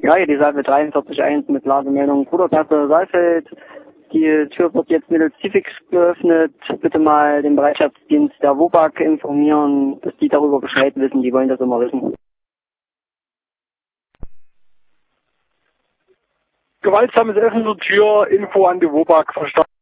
Ja, hier die Salve 43.1 mit Lagemeldung Bruderklasse Saalfeld. Die Tür wird jetzt mittels Civix geöffnet. Bitte mal den Bereitschaftsdienst der WOBAG informieren, dass die darüber Bescheid wissen. Die wollen das immer wissen. Gewaltsames Öffnen der Tür, Info an die WOBAG, verstanden.